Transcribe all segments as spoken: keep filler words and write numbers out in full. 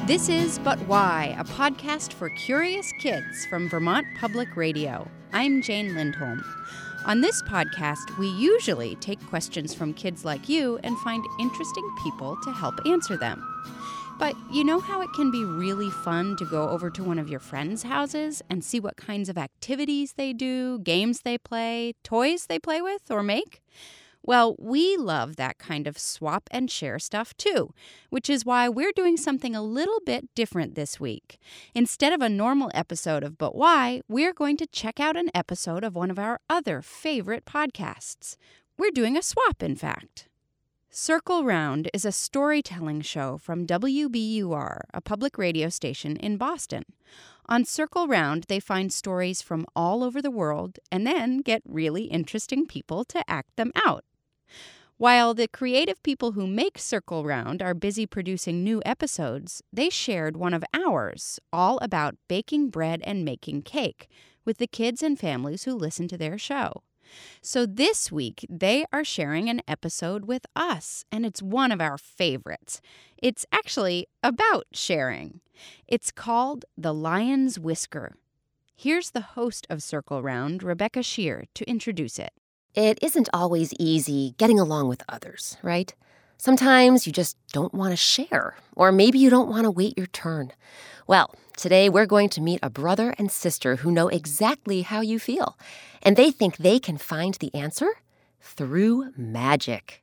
This is But Why, a podcast for curious kids from Vermont Public Radio. I'm Jane Lindholm. On this podcast, we usually take questions from kids like you and find interesting people to help answer them. But you know how it can be really fun to go over to one of your friends' houses and see what kinds of activities they do, games they play, toys they play with or make? Well, we love that kind of swap and share stuff too, which is why we're doing something a little bit different this week. Instead of a normal episode of But Why, we're going to check out an episode of one of our other favorite podcasts. We're doing a swap, in fact. Circle Round is a storytelling show from W B U R, a public radio station in Boston. On Circle Round, they find stories from all over the world and then get really interesting people to act them out. While the creative people who make Circle Round are busy producing new episodes, they shared one of ours, all about baking bread and making cake, with the kids and families who listen to their show. So this week, they are sharing an episode with us, and it's one of our favorites. It's actually about sharing. It's called The Lion's Whisker. Here's the host of Circle Round, Rebecca Shear, to introduce it. It isn't always easy getting along with others, right? Sometimes you just don't want to share, or maybe you don't want to wait your turn. Well, today we're going to meet a brother and sister who know exactly how you feel, and they think they can find the answer through magic.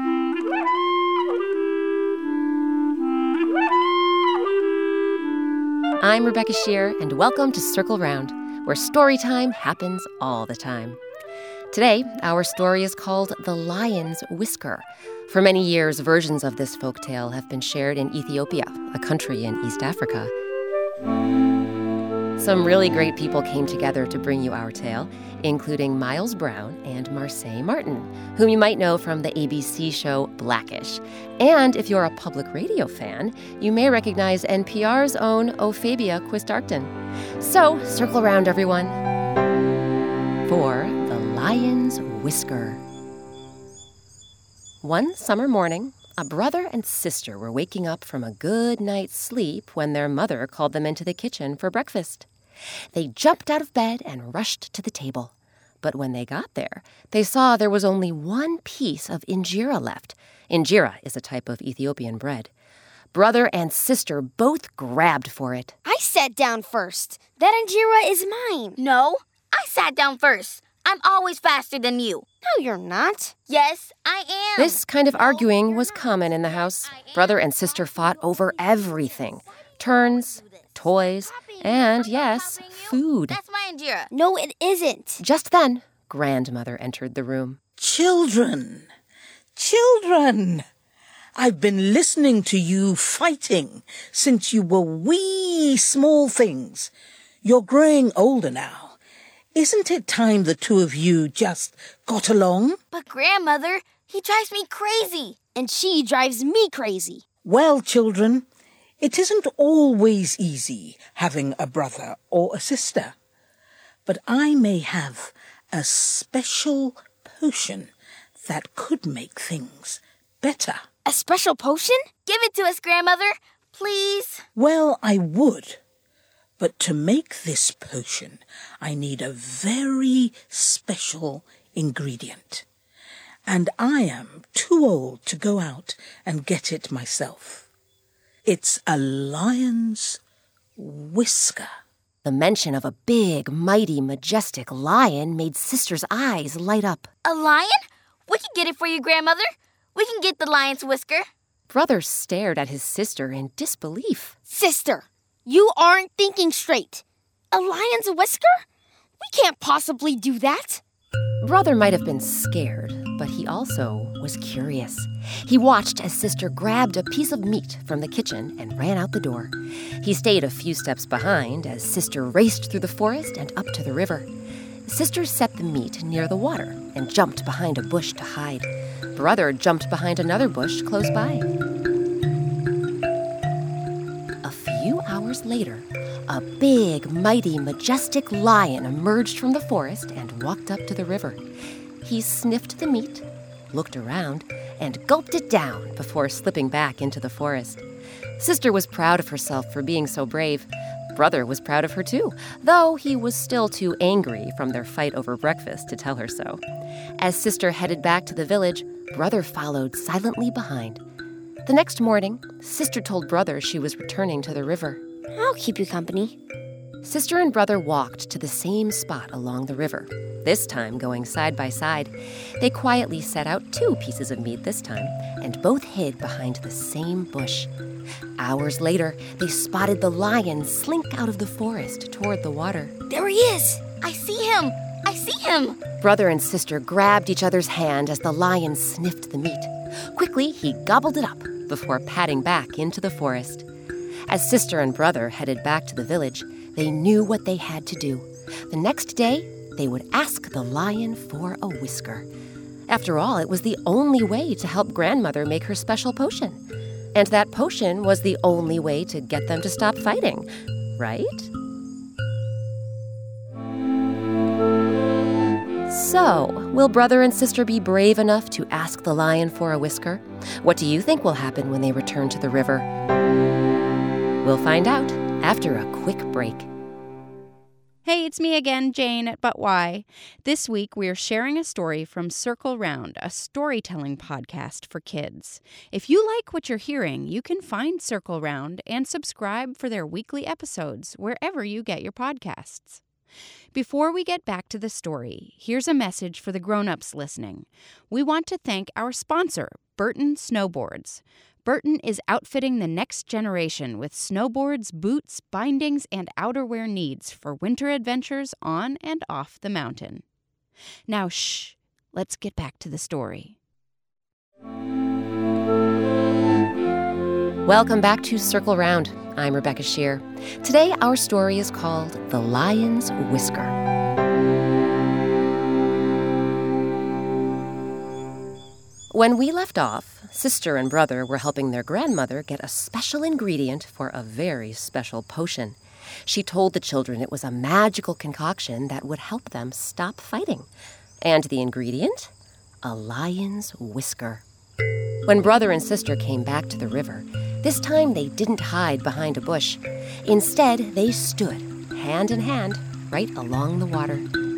I'm Rebecca Shear, and welcome to Circle Round, where story time happens all the time. Today, our story is called The Lion's Whisker. For many years, versions of this folktale have been shared in Ethiopia, a country in East Africa. Some really great people came together to bring you our tale, including Miles Brown and Marseille Martin, whom you might know from the A B C show Blackish. And if you're a public radio fan, you may recognize N P R's own Ophabia Quist-Arcton. So, circle around, everyone, for The Lion's Whisker. One summer morning, a brother and sister were waking up from a good night's sleep when their mother called them into the kitchen for breakfast. They jumped out of bed and rushed to the table. But when they got there, they saw there was only one piece of injera left. Injera is a type of Ethiopian bread. Brother and sister both grabbed for it. I sat down first. That injera is mine. No, I sat down first. I'm always faster than you. No, you're not. Yes, I am. This kind of arguing was common in the house. Brother and sister fought over everything. Turns, toys, and, yes, food. That's my injera. No, it isn't. Just then, grandmother entered the room. Children, children, I've been listening to you fighting since you were wee small things. You're growing older now. Isn't it time the two of you just got along? But grandmother, he drives me crazy. And she drives me crazy. Well, children, it isn't always easy having a brother or a sister. But I may have a special potion that could make things better. A special potion? Give it to us, grandmother, please. Well, I would. But to make this potion, I need a very special ingredient. And I am too old to go out and get it myself. It's a lion's whisker. The mention of a big, mighty, majestic lion made sister's eyes light up. A lion? We can get it for you, grandmother. We can get the lion's whisker. Brother stared at his sister in disbelief. Sister, you aren't thinking straight. A lion's whisker? We can't possibly do that. Brother might have been scared, but he also was curious. He watched as sister grabbed a piece of meat from the kitchen and ran out the door. He stayed a few steps behind as sister raced through the forest and up to the river. Sister set the meat near the water and jumped behind a bush to hide. Brother jumped behind another bush close by. A few hours later, a big, mighty, majestic lion emerged from the forest and walked up to the river. He sniffed the meat, looked around, and gulped it down before slipping back into the forest. Sister was proud of herself for being so brave. Brother was proud of her too, though he was still too angry from their fight over breakfast to tell her so. As Sister headed back to the village, Brother followed silently behind. The next morning, Sister told Brother she was returning to the river. I'll keep you company. Sister and Brother walked to the same spot along the river, this time going side by side. They quietly set out two pieces of meat this time, and both hid behind the same bush. Hours later, they spotted the lion slink out of the forest toward the water. There he is! I see him! I see him! Brother and Sister grabbed each other's hand as the lion sniffed the meat. Quickly, he gobbled it up before padding back into the forest. As Sister and Brother headed back to the village, they knew what they had to do. The next day, they would ask the lion for a whisker. After all, it was the only way to help Grandmother make her special potion. And that potion was the only way to get them to stop fighting, right? So, will Brother and Sister be brave enough to ask the lion for a whisker? What do you think will happen when they return to the river? We'll find out after a quick break. Hey, it's me again, Jane at But Why. This week, we're sharing a story from Circle Round, a storytelling podcast for kids. If you like what you're hearing, you can find Circle Round and subscribe for their weekly episodes wherever you get your podcasts. Before we get back to the story, here's a message for the grown-ups listening. We want to thank our sponsor, Burton Snowboards. Burton is outfitting the next generation with snowboards, boots, bindings, and outerwear needs for winter adventures on and off the mountain. Now, shh, let's get back to the story. Welcome back to Circle Round. I'm Rebecca Shear. Today, our story is called The Lion's Whisker. When we left off, Sister and Brother were helping their grandmother get a special ingredient for a very special potion. She told the children it was a magical concoction that would help them stop fighting. And the ingredient? A lion's whisker. When Brother and Sister came back to the river, this time they didn't hide behind a bush. Instead, they stood, hand in hand, right along the water.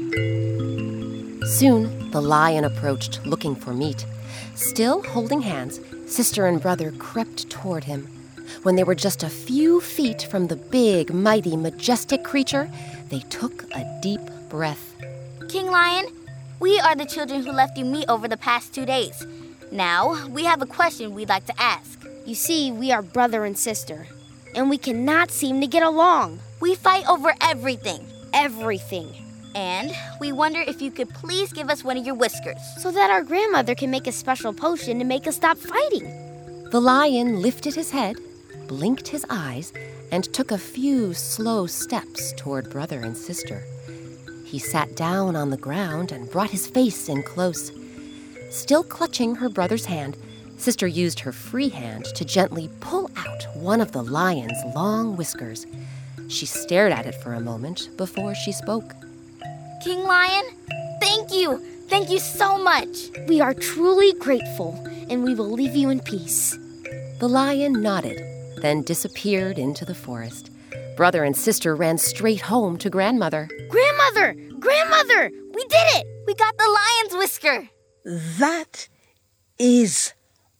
Soon, the lion approached, looking for meat. Still holding hands, Sister and Brother crept toward him. When they were just a few feet from the big, mighty, majestic creature, they took a deep breath. King Lion, we are the children who left you meat over the past two days. Now, we have a question we'd like to ask. You see, we are brother and sister, and we cannot seem to get along. We fight over everything. Everything. And we wonder if you could please give us one of your whiskers. So that our grandmother can make a special potion to make us stop fighting. The lion lifted his head, blinked his eyes, and took a few slow steps toward Brother and Sister. He sat down on the ground and brought his face in close. Still clutching her brother's hand, Sister used her free hand to gently pull out one of the lion's long whiskers. She stared at it for a moment before she spoke. King Lion, thank you. Thank you so much. We are truly grateful, and we will leave you in peace. The lion nodded, then disappeared into the forest. Brother and Sister ran straight home to Grandmother. Grandmother! Grandmother! We did it! We got the lion's whisker. That is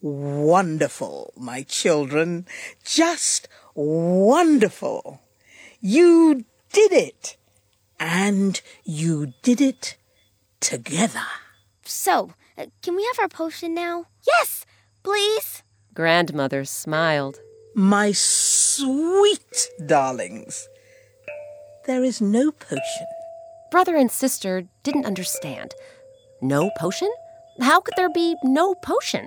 wonderful, my children. Just wonderful. You did it. And you did it together. So, uh, can we have our potion now? Yes, please. Grandmother smiled. My sweet darlings, there is no potion. Brother and Sister didn't understand. No potion? How could there be no potion?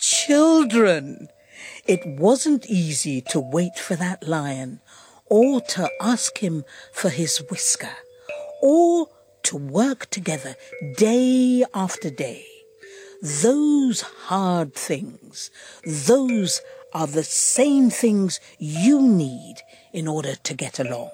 Children, it wasn't easy to wait for that lion, or to ask him for his whisker, or to work together day after day. Those hard things, those are the same things you need in order to get along.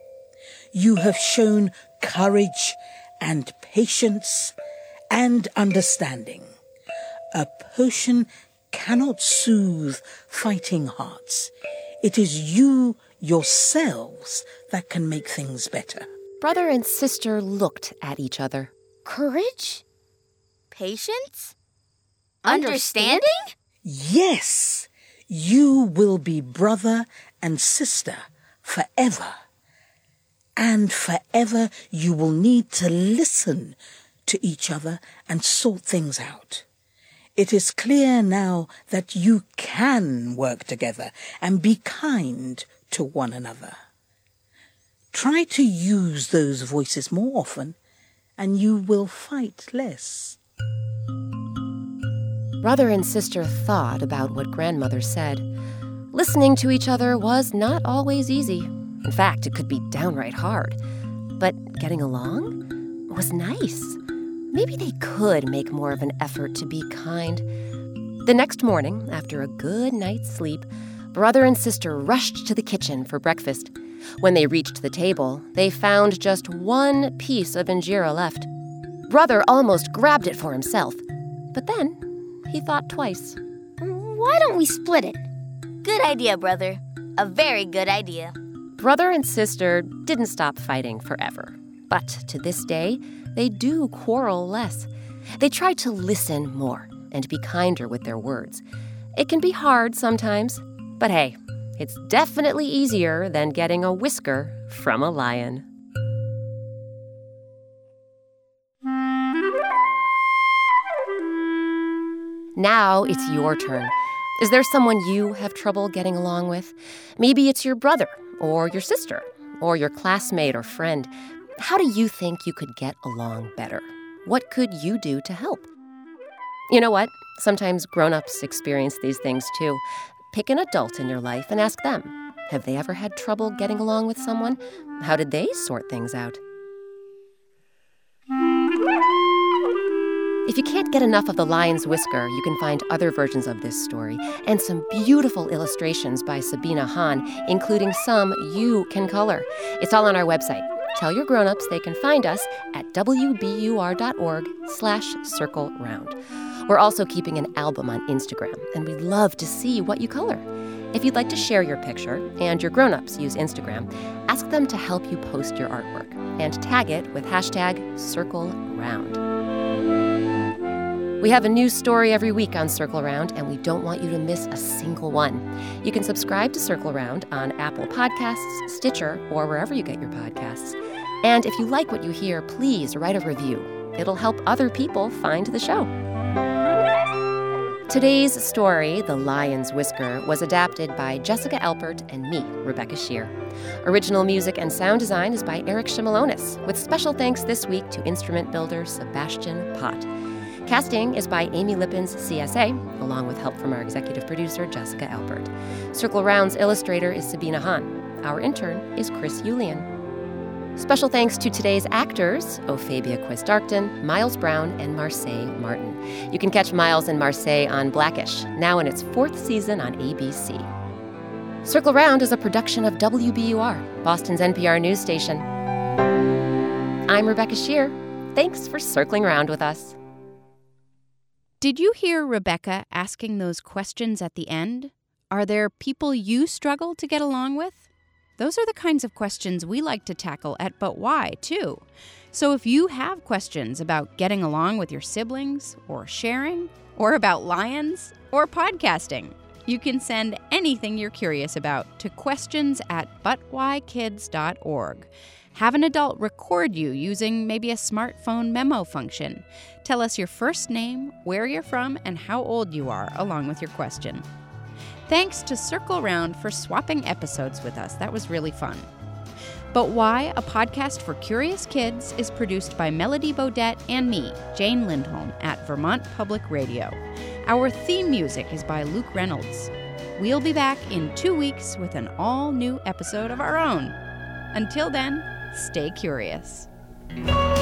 You have shown courage and patience and understanding. A potion cannot soothe fighting hearts. It is you yourselves that can make things better. Brother and sister looked at each other. Courage? Patience? Understanding? Yes, you will be brother and sister forever. And forever you will need to listen to each other and sort things out. It is clear now that you can work together and be kind to one another. Try to use those voices more often, and you will fight less. Brother and sister thought about what grandmother said. Listening to each other was not always easy. In fact, it could be downright hard. But getting along was nice. Maybe they could make more of an effort to be kind. The next morning, after a good night's sleep, brother and sister rushed to the kitchen for breakfast. When they reached the table, they found just one piece of injera left. Brother almost grabbed it for himself, but then he thought twice. Why don't we split it? Good idea, brother. A very good idea. Brother and sister didn't stop fighting forever, but to this day, they do quarrel less. They try to listen more and be kinder with their words. It can be hard sometimes, but hey, it's definitely easier than getting a whisker from a lion. Now it's your turn. Is there someone you have trouble getting along with? Maybe it's your brother or your sister or your classmate or friend. How do you think you could get along better? What could you do to help? You know what? Sometimes grown-ups experience these things too. Pick an adult in your life and ask them. Have they ever had trouble getting along with someone? How did they sort things out? If you can't get enough of The Lion's Whisker, you can find other versions of this story and some beautiful illustrations by Sabina Hahn, including some you can color. It's all on our website. Tell your grown-ups they can find us at wbur.org slash circle round. We're also keeping an album on Instagram, and we'd love to see what you color. If you'd like to share your picture, and your grown-ups use Instagram, ask them to help you post your artwork and tag it with hashtag Circle Round. We have a new story every week on Circle Round, and we don't want you to miss a single one. You can subscribe to Circle Round on Apple Podcasts, Stitcher, or wherever you get your podcasts. And if you like what you hear, please write a review. It'll help other people find the show. Today's story, The Lion's Whisker, was adapted by Jessica Alpert and me, Rebecca Shear. Original music and sound design is by Eric Shimalonis, with special thanks this week to instrument builder Sebastian Pott. Casting is by Amy Lippins, C S A, along with help from our executive producer, Jessica Alpert. Circle Round's illustrator is Sabina Hahn. Our intern is Chris Yulian. Special thanks to today's actors, Ophabia Quist-Darkton, Miles Brown, and Marseille Martin. You can catch Miles and Marseille on Blackish, now in its fourth season on A B C. Circle Round is a production of W B U R, Boston's N P R news station. I'm Rebecca Shear. Thanks for circling around with us. Did you hear Rebecca asking those questions at the end? Are there people you struggle to get along with? Those are the kinds of questions we like to tackle at But Why, too. So if you have questions about getting along with your siblings, or sharing, or about lions, or podcasting, you can send anything you're curious about to questions at but why kids dot org. Have an adult record you using maybe a smartphone memo function. Tell us your first name, where you're from, and how old you are, along with your question. Thanks to Circle Round for swapping episodes with us. That was really fun. But Why, a podcast for curious kids, is produced by Melody Bodette and me, Jane Lindholm, at Vermont Public Radio. Our theme music is by Luke Reynolds. We'll be back in two weeks with an all-new episode of our own. Until then, stay curious.